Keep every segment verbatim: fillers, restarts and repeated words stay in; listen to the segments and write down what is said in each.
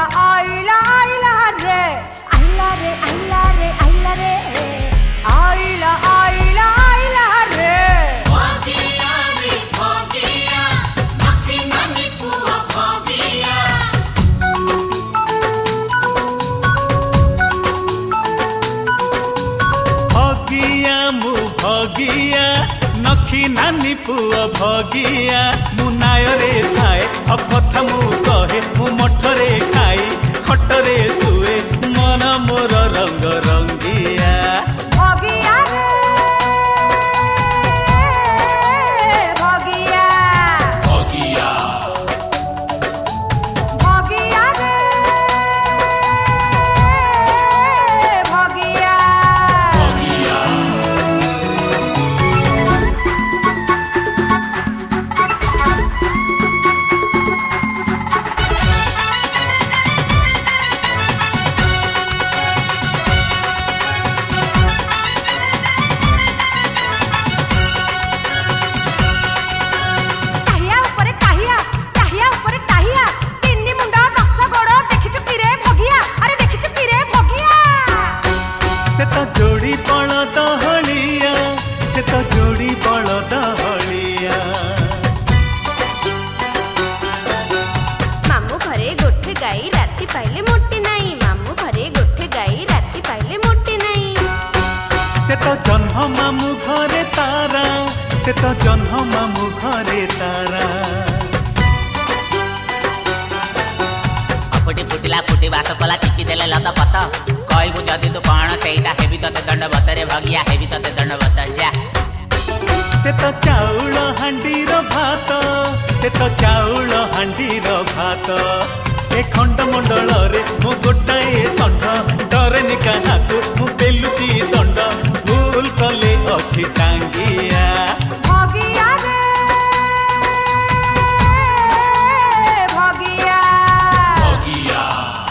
आइला आइला आइला रे आइला रे आइला रे आइला रे आइला आइला आइला रे भगिया रे भगिया नखी ननी पुआ भगिया भगिया मु भगिया नखी नानी पुआ भगिया मुनाय रे थाए अकथा मु कहे मु मठरे खाई खटरे सुए मन मोर रंग रंगिया भगिया रे भगिया भगिया भगिया रे भगिया भगिया टाहिया ऊपर टाहिया टाहिया ऊपर टाहिया तिन्नी मुंडा दस गोड़ देखिछु कि रे भगिया अरे देखिछु कि रे भगिया से तो जोड़ी बड़ दहलिया से तो जोड़ी बड़ दहलिया मामू घरे गोठे गाई राती पाइले मोटी नहीं मामू घरे गोठे गाई राती पाइले मोटी नहीं से तो जन्म मामू घरे तारा से तो जन्म मामू घरे तारा फुटी फुटिला फुटी बास कला चिकी देले लत पत कहबू जदि तू कौन सेटा हेबी तते दंडवत रे भगिया हेबी तते दंडवत जा से तो चाउल हांडीर भात से तो चाउल हांडीर भात ए खंड मंडल रे मु गोटाए षंढ डरेनि काहाकू मु पेलुची दंड भूल कले अछि टांगिया भगिया रे भगिया भगिया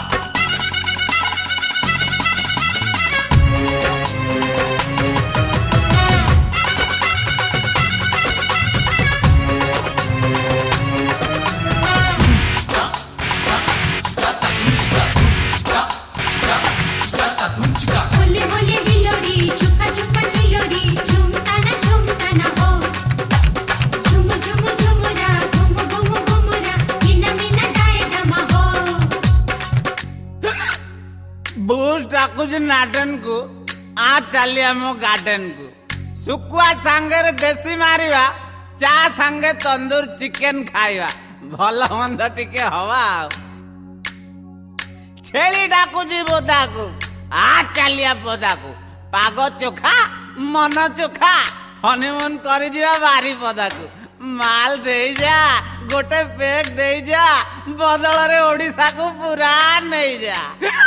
होली होली बिलोरी चुका चुका चिलोरी झुमता ना झुमता ना हो झुम झुम झुमरा घुम घुम घुमरा मीना मीना डाए डमा हो बहुत डाकुज नाटन को आ चली आम गार्डन को सुकुआ सांगे देसी मारिवा चा सांगे तंदूर चिकेन खाइबा भल मंद टिके हवा छेली डाकुजी बोदा को आ चलिया बोदा को पाग चोखा मन चोखा हनीमून करी जिवा बारी पदा को माल दे जा गोटे पेक दे जा बदल रे ओडिसा को पूरा नहीं जा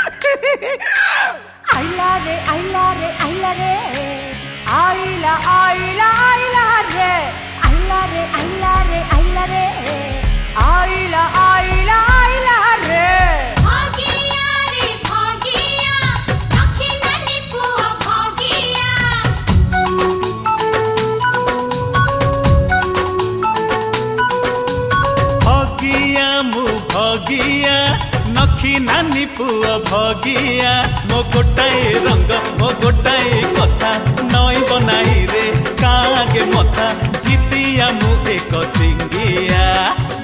आइला रे आइला रे आइला रे आइला आइला आइला रे आइला रे आइला रे आइला रे आइला आइला आइला रे भगिया रे भगिया नखी ननी पुआ भगिया भगिया मु भगिया नखी नानी पुआ भगिया मो गोटाए रंग मो गोटाए कथा नई बनाई रे कागे मथा जितिया मु एक सिंगिया